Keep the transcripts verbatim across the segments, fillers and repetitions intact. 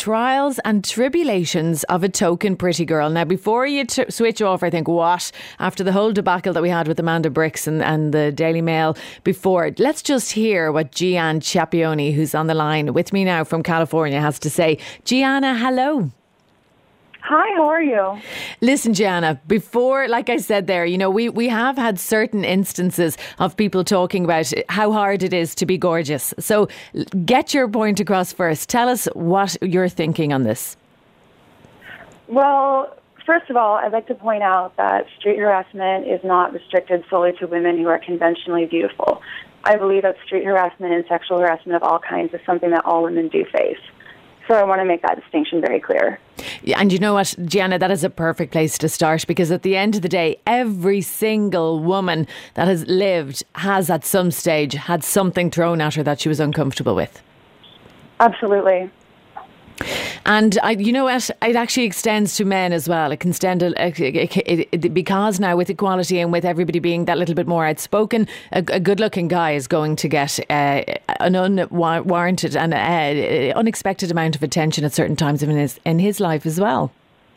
trials and tribulations of a token pretty girl. Now, before you t- switch off, I think, what? After the whole debacle that we had with Amanda Bricks and, and the Daily Mail before, let's just hear what Gianna Chiappioni, who's on the line with me now from California, has to say. Gianna, hello. Hi, how are you? Listen, Gianna, before, like I said there, you know, we, we have had certain instances of people talking about how hard it is to be gorgeous. So get your point across first. Tell us what you're thinking on this. Well, first of all, I'd like to point out that street harassment is not restricted solely to women who are conventionally beautiful. I believe that street harassment and sexual harassment of all kinds is something that all women do face. So I want to make that distinction very clear. Yeah, and you know what, Gianna, that is a perfect place to start, because at the end of the day, every single woman that has lived has at some stage had something thrown at her that she was uncomfortable with. Absolutely. And I, you know what, it actually extends to men as well. It can extend it, it, it, because now with equality and with everybody being that little bit more outspoken, a, a good-looking guy is going to get uh, an unwarranted and uh, unexpected amount of attention at certain times in his in his life as well.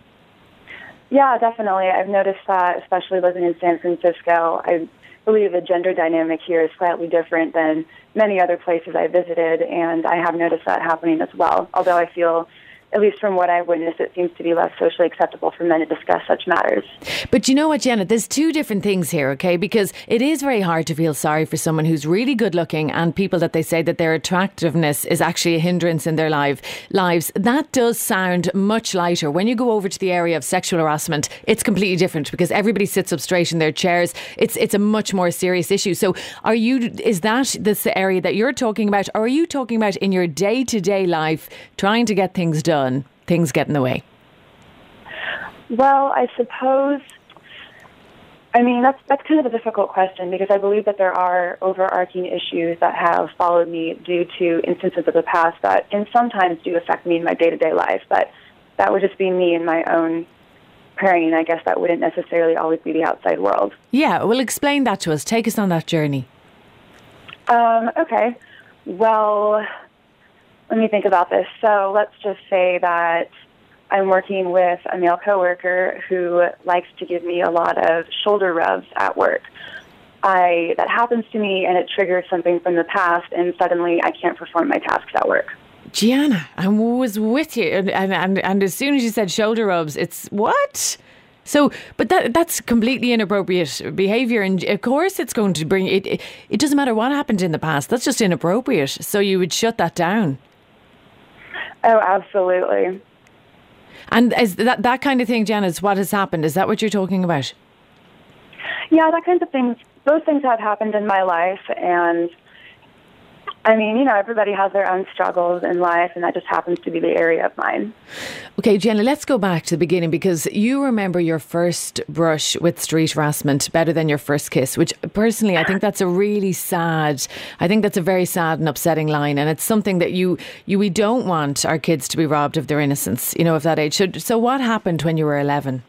Yeah, definitely. I've noticed that, especially living in San Francisco. I believe the gender dynamic here is slightly different than many other places I visited, and I have noticed that happening as well. Although I feel, at least from what I've witnessed, it seems to be less socially acceptable for men to discuss such matters. But you know what, Jenna, there's two different things here, okay? Because it is very hard to feel sorry for someone who's really good looking and people that they say that their attractiveness is actually a hindrance in their life, lives. That does sound much lighter. When you go over to the area of sexual harassment, it's completely different because everybody sits up straight in their chairs. It's it's a much more serious issue. So are you, is that this area that you're talking about, or are you talking about in your day-to-day life trying to get things done, things get in the way? Well, I suppose, I mean, that's that's kind of a difficult question because I believe that there are overarching issues that have followed me due to instances of the past that can sometimes do affect me in my day-to-day life, but that would just be me in my own praying. I guess that wouldn't necessarily always be the outside world. Yeah, well, explain that to us. Take us on that journey. Um, okay. Well, let me think about this. So let's just say that I'm working with a male coworker who likes to give me a lot of shoulder rubs at work. I that happens to me and it triggers something from the past, and suddenly I can't perform my tasks at work. Gianna, I was with you, and and, and, and as soon as you said shoulder rubs, it's what? So, but that that's completely inappropriate behaviour, and of course it's going to bring it, it. It doesn't matter what happened in the past. That's just inappropriate. So you would shut that down. Oh, absolutely. And is that that kind of thing, Jen, is what has happened? Is that what you're talking about? Yeah, that kind of things. Those things have happened in my life, and I mean, you know, everybody has their own struggles in life, and that just happens to be the area of mine. Okay, Jenna, let's go back to the beginning, because you remember your first brush with street harassment better than your first kiss, which personally I think that's a really sad, I think that's a very sad and upsetting line, and it's something that you, you we don't want our kids to be robbed of their innocence, you know, of that age. So, so what happened when you were eleven?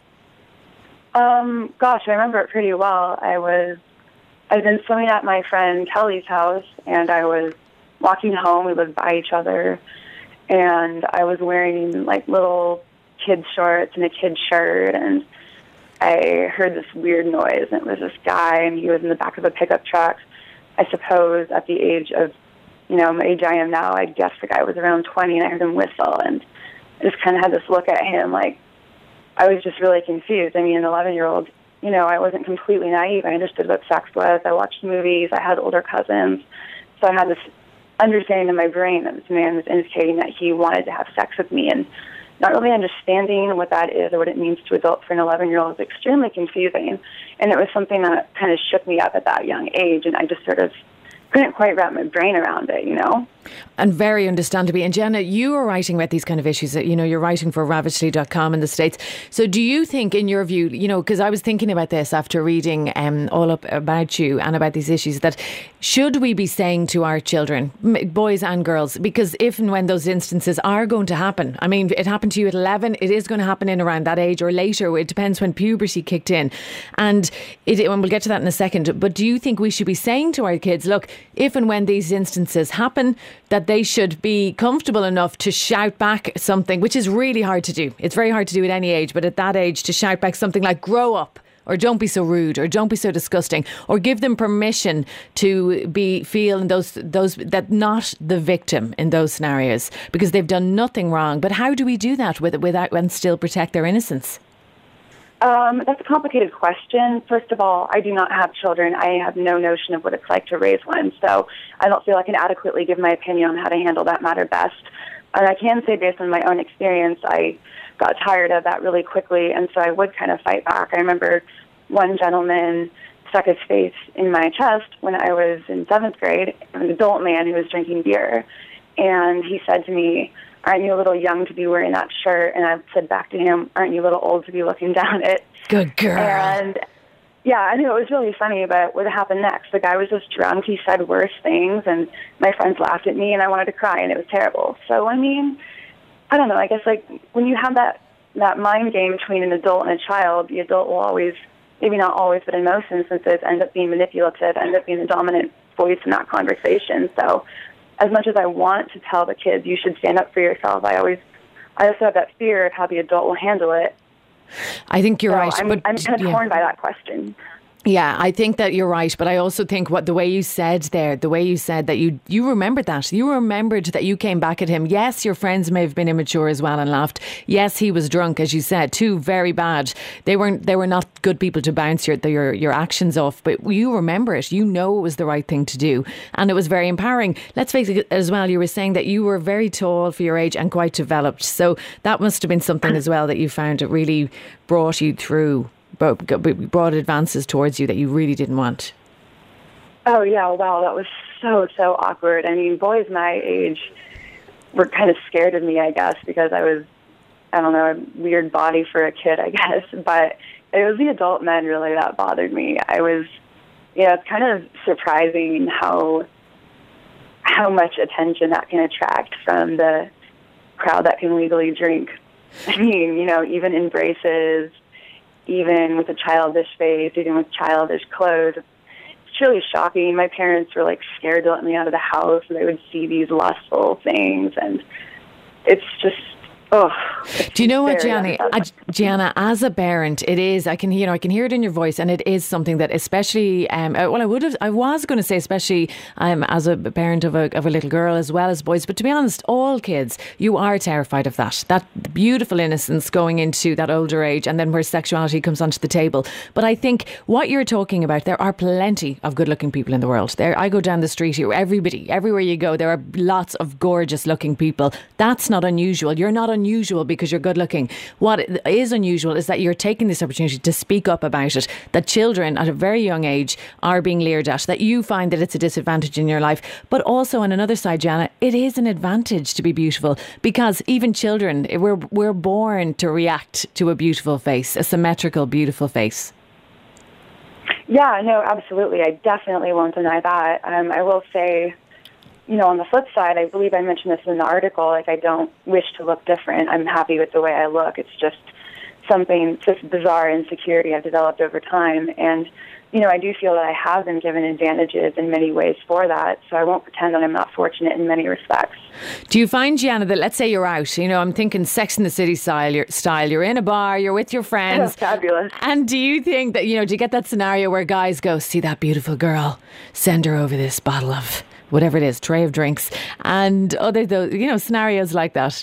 Um, gosh, I remember it pretty well. I was, I'd been swimming at my friend Kelly's house, and I was walking home. We lived by each other, and I was wearing like little kid shorts and a kid shirt, and I heard this weird noise, and it was this guy, and he was in the back of a pickup truck. I suppose at the age of, you know, my age I am now, I guess the guy was around twenty, and I heard him whistle, and I just kind of had this look at him like, I was just really confused. I mean, an eleven-year-old, you know, I wasn't completely naive. I understood what sex was. I watched movies. I had older cousins. So I had this understanding in my brain that this man was indicating that he wanted to have sex with me. And not really understanding what that is or what it means to adult for an eleven-year-old is extremely confusing. And it was something that kind of shook me up at that young age. And I just sort of couldn't quite wrap my brain around it, you know. And very understandably. And Jenna, you are writing about these kind of issues. You know, you're writing for ravagely dot com in the States. So do you think, in your view, you know, because I was thinking about this after reading um, all up about you and about these issues, that should we be saying to our children, boys and girls, because if and when those instances are going to happen, I mean, it happened to you at eleven, it is going to happen in around that age or later. It depends when puberty kicked in. And, it, and we'll get to that in a second. But do you think we should be saying to our kids, look, if and when these instances happen, that they should be comfortable enough to shout back something, which is really hard to do. It's very hard to do at any age, but at that age to shout back something like grow up, or don't be so rude, or don't be so disgusting, or give them permission to be feel in those those that not the victim in those scenarios because they've done nothing wrong. But how do we do that with without and still protect their innocence? Um, that's a complicated question. First of all, I do not have children. I have no notion of what it's like to raise one, so I don't feel I can adequately give my opinion on how to handle that matter best. And I can say based on my own experience, I got tired of that really quickly, and so I would kind of fight back. I remember one gentleman stuck his face in my chest when I was in seventh grade, an adult man who was drinking beer, and he said to me, "Aren't you a little young to be wearing that shirt?" And I said back to him, "Aren't you a little old to be looking down it?" Good girl. And yeah, I knew it was really funny, but what happened next? The guy was just drunk. He said worse things, and my friends laughed at me, and I wanted to cry, and it was terrible. So, I mean, I don't know. I guess, like, when you have that, that mind game between an adult and a child, the adult will always, maybe not always, but in most instances, end up being manipulative, end up being the dominant voice in that conversation. So as much as I want to tell the kids you should stand up for yourself, I always, I also have that fear of how the adult will handle it. I think you're so right. I'm, but, I'm kind of yeah. torn by that question. Yeah, I think that you're right, but I also think what the way you said there, the way you said that you you remembered that. You remembered that you came back at him. Yes, your friends may have been immature as well and laughed. Yes, he was drunk, as you said, too, very bad. They weren't they were not good people to bounce your your your actions off, but you remember it. You know it was the right thing to do, and it was very empowering. Let's face it as well, you were saying that you were very tall for your age and quite developed. So that must have been something as well that you found it really brought you through. Brought advances towards you that you really didn't want. Oh, yeah, wow, that was so, so awkward. I mean, boys my age were kind of scared of me, I guess, because I was, I don't know, a weird body for a kid, I guess. But it was the adult men, really, that bothered me. I was, yeah, it's kind of surprising how, how much attention that can attract from the crowd that can legally drink. I mean, you know, even embraces, even with a childish face, even with childish clothes. It's really shocking. My parents were, like, scared to let me out of the house, and they would see these lustful things, and it's just, oh. Do you know what, Gianna? Uh, Gianna, as a parent, it is, I can, you know, I can hear it in your voice, and it is something that especially, um, well, I would have, I was going to say especially um, as a parent of a, of a little girl as well as boys, but to be honest, all kids, you are terrified of that, that beautiful innocence going into that older age, and then where sexuality comes onto the table. But I think what you're talking about, there are plenty of good looking people in the world. There, I go down the street here, everybody, everywhere you go, there are lots of gorgeous looking people. That's not unusual. You're not unusual unusual because you're good looking. What is unusual is that you're taking this opportunity to speak up about it, that children at a very young age are being leered at, that you find that it's a disadvantage in your life. But also on another side, Jana, it is an advantage to be beautiful, because even children, we're, we're born to react to a beautiful face, a symmetrical, beautiful face. Yeah, no, absolutely. I definitely won't deny that. Um, I will say, you know, on the flip side, I believe I mentioned this in the article, like, I don't wish to look different. I'm happy with the way I look. It's just something, just bizarre insecurity I've developed over time. And, you know, I do feel that I have been given advantages in many ways for that, so I won't pretend that I'm not fortunate in many respects. Do you find, Gianna, that let's say you're out, you know, I'm thinking Sex and the City style, you're, style, you're in a bar, you're with your friends. Oh, fabulous. And do you think that, you know, do you get that scenario where guys go, see that beautiful girl, send her over this bottle of whatever it is, tray of drinks, and other, those, you know, scenarios like that?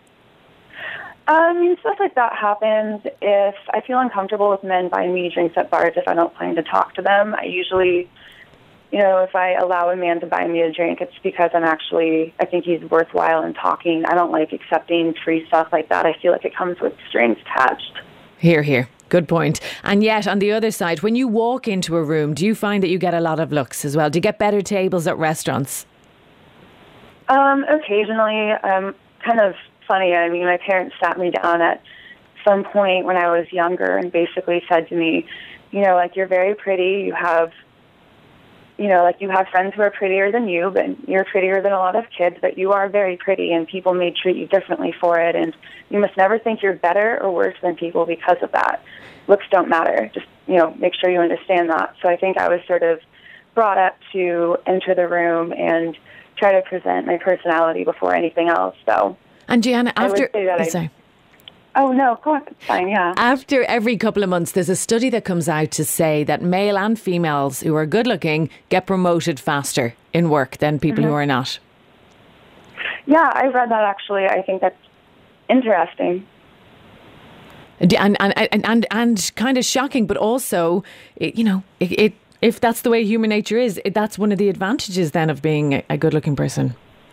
I mean, stuff like that happens if I feel uncomfortable with men buying me drinks at bars if I don't plan to talk to them. I usually, you know, if I allow a man to buy me a drink, it's because I'm actually, I think he's worthwhile in talking. I don't like accepting free stuff like that. I feel like it comes with strings attached. Here, here. Good point. And yet, on the other side, when you walk into a room, do you find that you get a lot of looks as well? Do you get better tables at restaurants? Um, occasionally. Um, kind of funny. I mean, my parents sat me down at some point when I was younger and basically said to me, you know, like, you're very pretty. You have, you know, like, you have friends who are prettier than you, but you're prettier than a lot of kids, but you are very pretty, and people may treat you differently for it, and you must never think you're better or worse than people because of that. Looks don't matter. Just, you know, make sure you understand that. So I think I was sort of brought up to enter the room and try to present my personality before anything else. So, and Gianna, after I, sorry. Oh, no, go on. It's fine, yeah. After every couple of months, there's a study that comes out to say that male and females who are good looking get promoted faster in work than people mm-hmm. who are not. Yeah, I read that actually. I think that's interesting. And and and, and, and kind of shocking, but also, you know, it, it if that's the way human nature is, it, that's one of the advantages then of being a, a good looking person.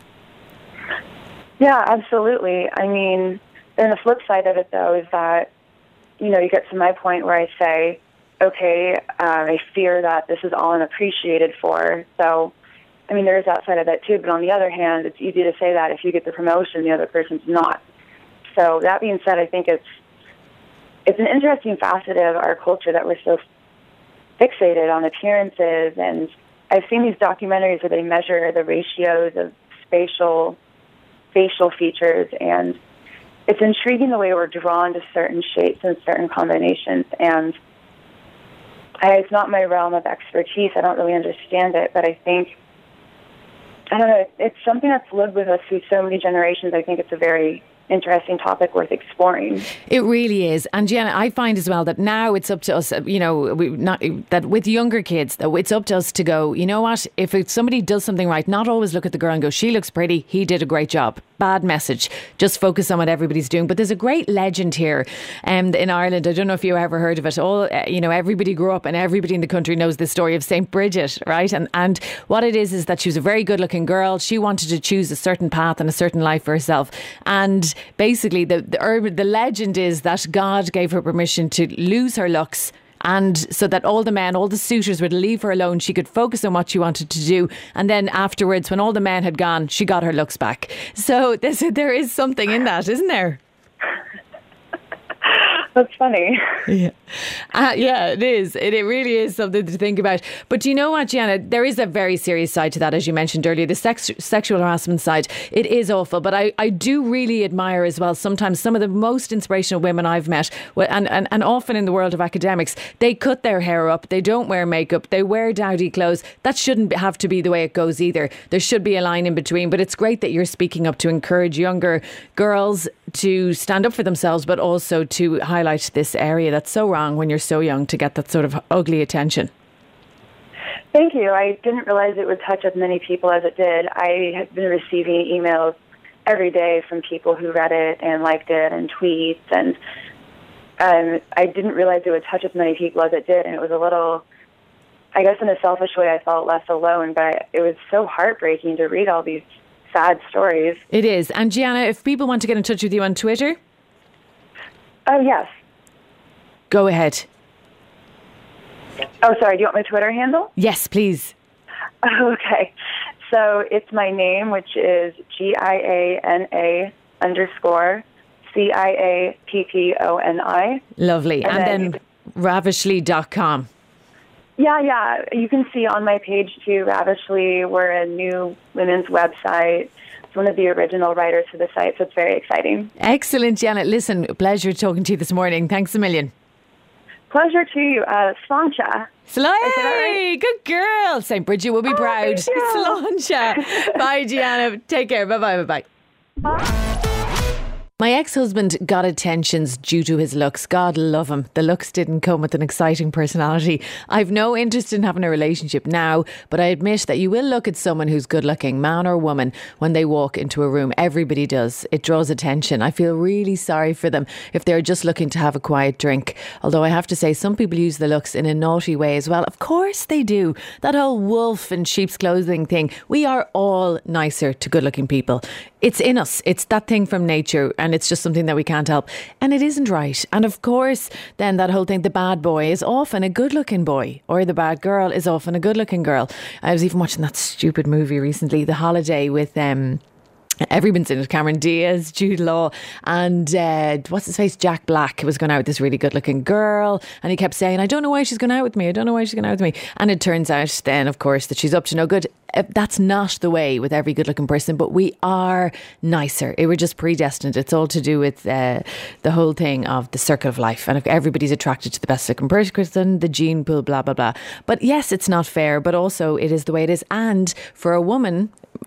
Yeah, absolutely. I mean, then the flip side of it, though, is that, you know, you get to my point where I say, okay, uh, I fear that this is all unappreciated for. So, I mean, there is that side of that, too. But on the other hand, it's easy to say that if you get the promotion, the other person's not. So that being said, I think it's it's an interesting facet of our culture that we're so fixated on appearances. And I've seen these documentaries where they measure the ratios of spatial, facial features, and it's intriguing the way we're drawn to certain shapes and certain combinations. And I, it's not my realm of expertise. I don't really understand it, but I think, I don't know, it's something that's lived with us through so many generations. I think it's a very interesting topic worth exploring. It really is. And Gianna, I find as well that now it's up to us, you know, we not that with younger kids, that it's up to us to go, you know what, if it, somebody does something right, not always look at the girl and go, she looks pretty, he did a great job. Bad message. Just focus on what everybody's doing. But there's a great legend here um, in Ireland. I don't know if you ever heard of it. All uh, you know, everybody grew up and everybody in the country knows the story of Saint Bridget, right? And and what it is is that she was a very good looking girl. She wanted to choose a certain path and a certain life for herself. And basically the the, urban, the legend is that God gave her permission to lose her looks, and so that all the men, all the suitors would leave her alone. She could focus on what she wanted to do. And then afterwards, when all the men had gone, she got her looks back. So this, there is something in that, isn't there? That's funny. Yeah, uh, yeah, it is. It, it really is something to think about. But do you know what, Gianna? There is a very serious side to that, as you mentioned earlier, the sex, sexual harassment side. It is awful. But I, I do really admire as well sometimes some of the most inspirational women I've met, and, and, and often in the world of academics, they cut their hair up, they don't wear makeup, they wear dowdy clothes. That shouldn't have to be the way it goes either. There should be a line in between. But it's great that you're speaking up to encourage younger girls to stand up for themselves, but also to highlight this area that's so wrong when you're so young to get that sort of ugly attention. Thank you. I didn't realize it would touch as many people as it did. I have been receiving emails every day from people who read it and liked it and tweets, and um, I didn't realize it would touch as many people as it did, and it was a little, I guess in a selfish way, I felt less alone, but it was so heartbreaking to read all these sad stories. It is. And Gianna, if people want to get in touch with you on Twitter? Oh, yes. Go ahead. Oh, sorry. Do you want my Twitter handle? Yes, please. Okay. So it's my name, which is G I A N A underscore C I A P P O N I. Lovely. And, and then, then ravishly dot com. Yeah, yeah. You can see on my page too, Ravishly, we're a new women's website. It's one of the original writers for the site, so it's very exciting. Excellent, Janet. Listen, pleasure talking to you this morning. Thanks a million. Pleasure to you. Uh, Sláinte. Slay! Right? Good girl. Saint Bridget will be oh, proud. Sláinte. Bye, Gianna. Take care. Bye-bye. Bye-bye. Bye. My ex-husband got attentions due to his looks. God love him. The looks didn't come with an exciting personality. I've no interest in having a relationship now, but I admit that you will look at someone who's good looking, man or woman, when they walk into a room. Everybody does. It draws attention. I feel really sorry for them if they're just looking to have a quiet drink. Although I have to say, some people use the looks in a naughty way as well. Of course they do. That whole wolf in sheep's clothing thing. We are all nicer to good looking people. It's in us. It's that thing from nature, and it's just something that we can't help. And it isn't right. And of course, then that whole thing, the bad boy is often a good-looking boy, or the bad girl is often a good-looking girl. I was even watching that stupid movie recently, The Holiday, with um, everyone's in it. Cameron Diaz, Jude Law, and uh, what's his face? Jack Black was going out with this really good-looking girl, and he kept saying, "I don't know why she's going out with me. I don't know why she's going out with me." And it turns out then, of course, that she's up to no good. That's not the way with every good looking person, but we are nicer. It, we're just predestined. It's all to do with uh, the whole thing of the circle of life. And if everybody's attracted to the best looking person, the gene pool, blah, blah, blah. But yes, it's not fair, but also it is the way it is. And for a woman,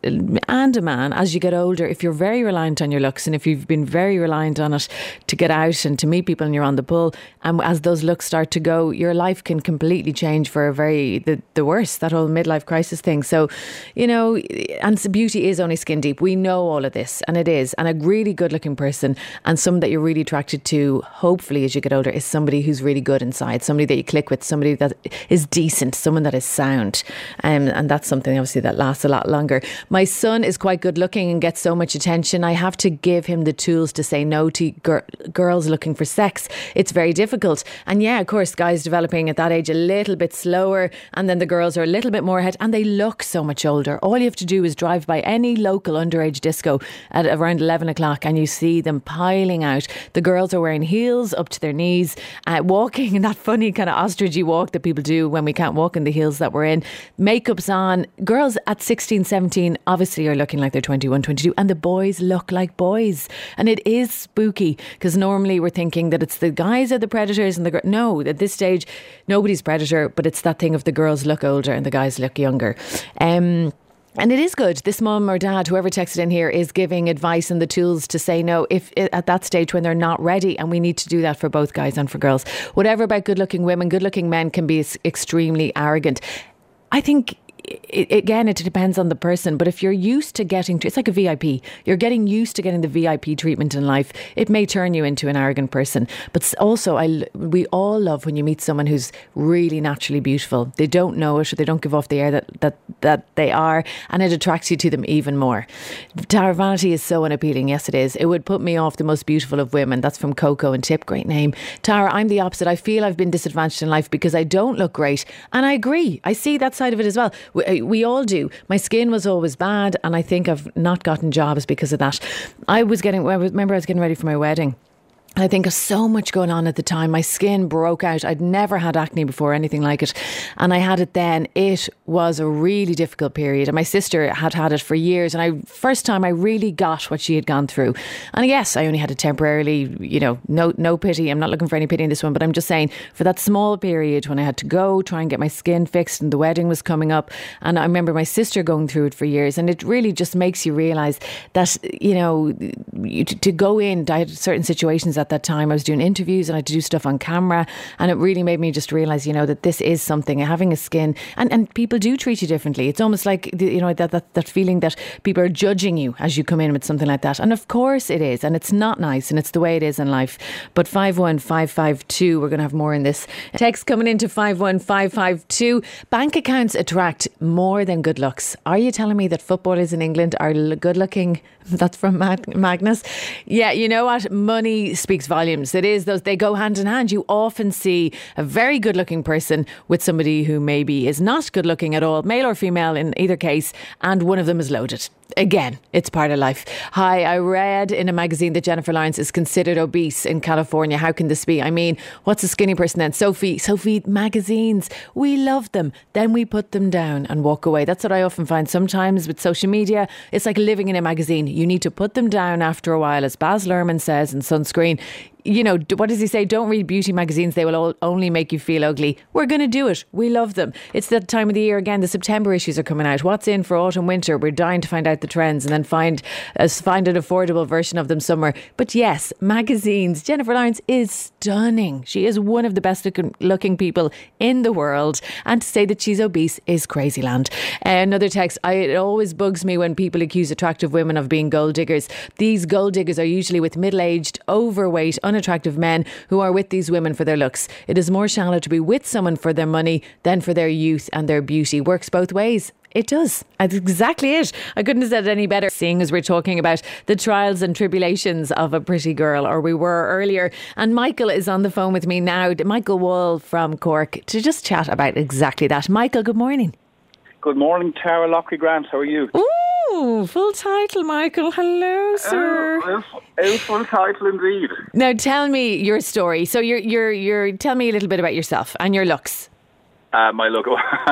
and a man, as you get older, if you're very reliant on your looks and if you've been very reliant on it to get out and to meet people and you're on the pull, and as those looks start to go, your life can completely change for a very, the, the worst, that whole midlife crisis thing. So, you know, and beauty is only skin deep. We know all of this, and it is. And a really good looking person and someone that you're really attracted to, hopefully as you get older, is somebody who's really good inside, somebody that you click with, somebody that is decent, someone that is sound. Um, and that's something obviously that lasts a lot longer. My son is quite good looking and gets so much attention. I have to give him the tools to say no to gir- girls looking for sex. It's very difficult. And yeah, of course, guys developing at that age a little bit slower, and then the girls are a little bit more ahead, and they look so much older. All you have to do is drive by any local underage disco at around eleven o'clock and you see them piling out. The girls are wearing heels up to their knees, uh, walking in that funny kind of ostrichy walk that people do when we can't walk in the heels that we're in. Makeup's on. Girls at sixteen, seventeen obviously are looking like they're twenty-one, twenty-two, and the boys look like boys. And it is spooky, because normally we're thinking that it's the guys are the predators and the girls. No, at this stage, nobody's predator, but it's that thing of the girls look older and the guys look younger. Um... And it is good. This mum or dad, whoever texted in here, is giving advice and the tools to say no if at that stage when they're not ready. And we need to do that for both guys and for girls. Whatever about good looking women, good looking men can be extremely arrogant. I think, it, again, it depends on the person. But if you're used to getting to, it's like a V I P. You're getting used to getting the V I P treatment in life. It may turn you into an arrogant person. But also, I, we all love when you meet someone who's really naturally beautiful. They don't know it, or they don't give off the air that, that, that they are. And it attracts you to them even more. Tara, vanity is so unappealing. Yes, it is. It would put me off the most beautiful of women. That's from Coco and Tip. Great name. Tara, I'm the opposite. I feel I've been disadvantaged in life because I don't look great. And I agree. I see that side of it as well. We, we all do. My skin was always bad, and I think I've not gotten jobs because of that. I was getting, I remember I was getting ready for my wedding. I think of so much going on at the time. My skin broke out. I'd never had acne before, anything like it. And I had it then. It was a really difficult period. And my sister had had it for years. And I, first time I really got what she had gone through. And yes, I only had it temporarily, you know, no, no pity. I'm not looking for any pity in this one, but I'm just saying for that small period when I had to go try and get my skin fixed and the wedding was coming up. And I remember my sister going through it for years. And it really just makes you realise that, you know, you, to, to go in, I had certain situations that that time I was doing interviews and I had to do stuff on camera, and it really made me just realise, you know, that this is something, having a skin, and, and people do treat you differently. It's almost like, you know, that, that that feeling that people are judging you as you come in with something like that. And of course it is, and it's not nice, and it's the way it is in life. But five one five five two, we're going to have more in this. Text coming into five one five five two. Bank accounts attract more than good looks. Are you telling me that footballers in England are good looking? That's from Magnus. Yeah, you know what? Money speaks volumes. It is those, they go hand in hand. You often see a very good looking person with somebody who maybe is not good looking at all, male or female in either case, and one of them is loaded. Again, it's part of life. Hi, I read in a magazine that Jennifer Lawrence is considered obese in California. How can this be? I mean, what's a skinny person then? Sophie, Sophie, magazines, we love them. Then we put them down and walk away. That's what I often find sometimes with social media. It's like living in a magazine. You need to put them down after a while, as Baz Luhrmann says in Sunscreen. You know, what does he say? Don't read beauty magazines. They will all only make you feel ugly. We're going to do it. We love them. It's that time of the year again. The September issues are coming out. What's in for autumn, winter? We're dying to find out the trends and then find uh, find an affordable version of them somewhere. But yes, magazines. Jennifer Lawrence is stunning. She is one of the best looking, looking people in the world. And to say that she's obese is crazy land. Uh, another text. I, it always bugs me when people accuse attractive women of being gold diggers. These gold diggers are usually with middle-aged, overweight, unattractive men who are with these women for their looks. It is more shallow to be with someone for their money than for their youth and their beauty. Works both ways. It does. That's exactly it. I couldn't have said it any better, seeing as we're talking about the trials and tribulations of a pretty girl, or we were earlier. And Michael is on the phone with me now, Michael Wall from Cork, to just chat about exactly that. Michael, good morning. Good morning, Tara Lockley Grant. How are you? Ooh, full title, Michael. Hello, sir. Uh, a full title indeed. Now, tell me your story. So, you're, you're, you're. Tell me a little bit about yourself and your looks. Uh, my look.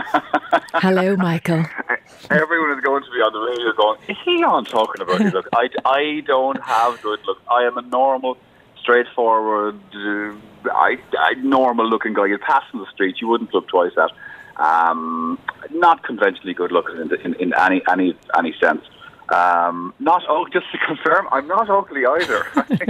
Hello, Michael. Everyone is going to be on the radio going, is he on talking about his look? I, I don't have good looks. I am a normal, straightforward, uh, I, I normal looking guy. You'd pass in the street, you wouldn't look twice at. Um, not conventionally good looking in, in, in any any any sense. Um, not oh, just to confirm, I'm not ugly either.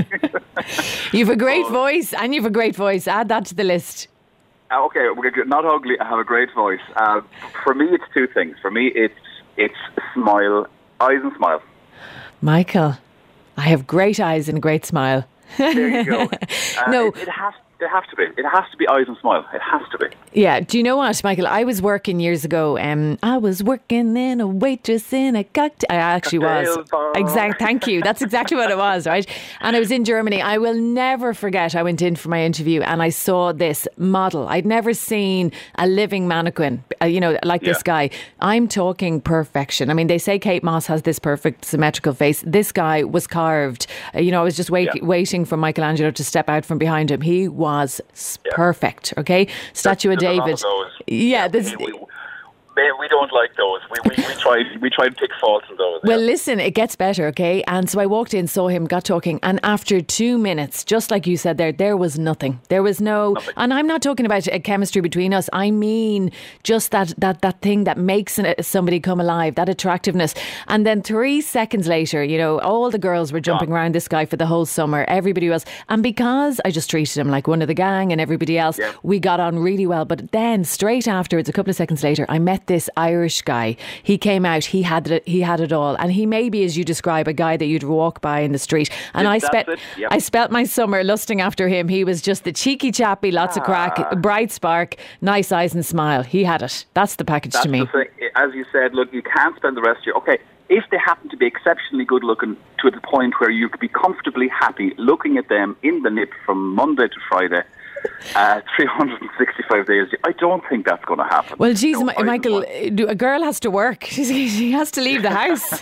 You've a great Oh. voice, and you've a great voice. Add that to the list. Uh, okay, we're good. Not ugly. I have a great voice. Uh, for me, it's two things. For me, it's it's smile, eyes and smile. Michael, I have great eyes and a great smile. There you go. Uh, No. it, it has. It has to be. It has to be eyes and smile. It has to be. Yeah, do you know what, Michael? I was working years ago. Um, I was working in a waitress in a cocktail. I actually Cocktail was. bar. Exact. Thank you. That's exactly what it was, right? And I was in Germany. I will never forget. I went in for my interview and I saw this model. I'd never seen a living mannequin, uh, you know, like this Yeah. guy. I'm talking perfection. I mean, they say Kate Moss has this perfect symmetrical face. This guy was carved. Uh, you know, I was just wait, Yeah. waiting for Michelangelo to step out from behind him. He was s- Yeah. perfect. Okay, statue of There's a lot David. of those. Yeah, this. We, we, we we don't like those. We, we, we try we try and pick faults in those. Well, yeah. listen, it gets better, okay? And so I walked in, saw him, got talking, and after two minutes, just like you said there, there was nothing. There was no, Nothing. and I'm not talking about a chemistry between us. I mean, just that that that thing that makes an- somebody come alive, that attractiveness. And then three seconds later, you know, all the girls were jumping around this guy for the whole summer. Everybody was, and because I just treated him like one of the gang and everybody else, Yeah. we got on really well. But then straight afterwards, a couple of seconds later, I met this Irish guy. He came out. He had it. He had it all, and he may be, as you describe, a guy that you'd walk by in the street. And I That's spent, it, yep. I spent my summer lusting after him. He was just the cheeky chappy, lots of crack, Ah. bright spark, nice eyes and smile. He had it. That's the package That's to me. the thing. As you said, look, you can't spend the rest of your okay. If they happen to be exceptionally good looking to the point where you could be comfortably happy looking at them in the nip from Monday to Friday, uh, three hundred sixty-five days, I don't think that's going to happen. Well, geez, No, Mi- I Michael, don't. do- a girl has to work. She has to leave the house.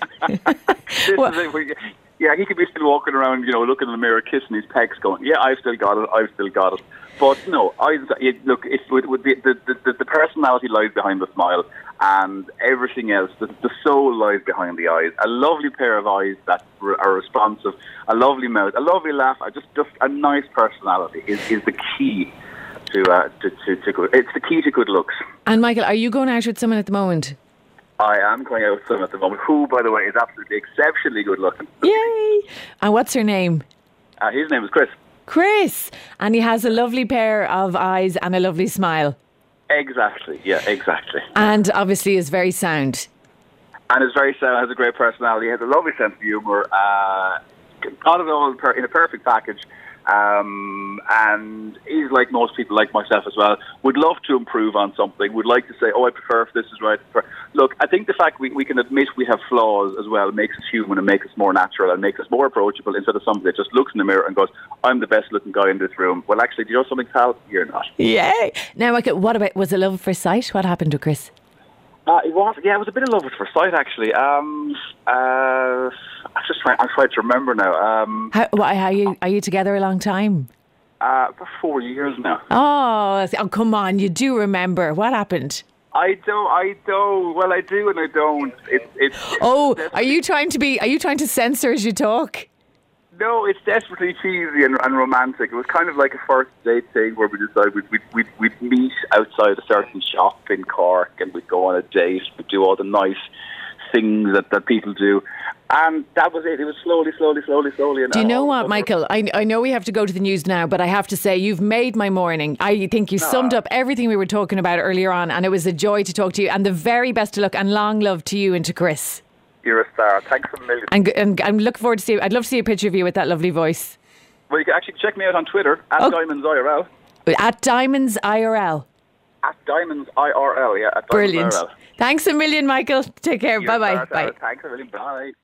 This Well- is it, we- yeah, he could be still walking around, you know, looking in the mirror, kissing his pecs, going, "Yeah, I've still got it. I've still got it." But no, I it, look. It would, would be, the, the the personality lies behind the smile, and everything else. The, the soul lies behind the eyes. A lovely pair of eyes that re- are responsive, a lovely mouth, a lovely laugh, uh, just just a nice personality is, is the key to uh, to, to to good. It's the key to good looks. And Michael, are you going out with someone at the moment? I am going out with someone at the moment who, by the way, is absolutely exceptionally good looking. Yay! And what's her name? Uh, his name is Chris. Chris. And he has a lovely pair of eyes and a lovely smile. Exactly. Yeah, exactly. And obviously is very sound. And is very sound, has a great personality, has a lovely sense of humour, uh, got it all per- in a perfect package. Um, and he's like most people, like myself as well, would love to improve on something, would like to say, oh, I prefer if this is right. Look, I think the fact we, we can admit we have flaws as well makes us human and makes us more natural and makes us more approachable instead of somebody that just looks in the mirror and goes, I'm the best looking guy in this room. Well, actually, do you know something, pal? You're not. Yay! Now, Michael, what about, was it love at first sight? What happened to Chris? Uh, it was, yeah, it was a bit of love at first sight, actually. Um, uh, I'm just trying, I'm trying to remember now. Um, How, why, how you, are you together a long time? uh, for four years now. Oh, oh, come on, you do remember. What happened? I don't, I don't, well, I do and I don't. It's, it's, Oh, it's are you trying to be, are you trying to censor as you talk? No, it's desperately cheesy and, and romantic. It was kind of like a first date thing where we decided we'd, we'd, we'd, we'd meet outside a certain shop in Cork and we'd go on a date. We'd do all the nice things that, that people do. And that was it. It was slowly, slowly, slowly, slowly. And Do you know all- what, Michael? I, I know we have to go to the news now, but I have to say you've made my morning. I think you summed up everything we were talking about earlier on, and it was a joy to talk to you. And the very best of luck and long love to you and to Chris. You're a star. Thanks a million. And, and I'm looking forward to see. I'd love to see a picture of you with that lovely voice. Well, you can actually check me out on Twitter, at Oh. Diamonds I R L. At Diamonds I R L. At Diamonds I R L, yeah. At Diamonds Brilliant. I R L. Thanks a million, Michael. Take care. You're a Bye-bye. star, Sarah. Bye. Thanks a million. Bye.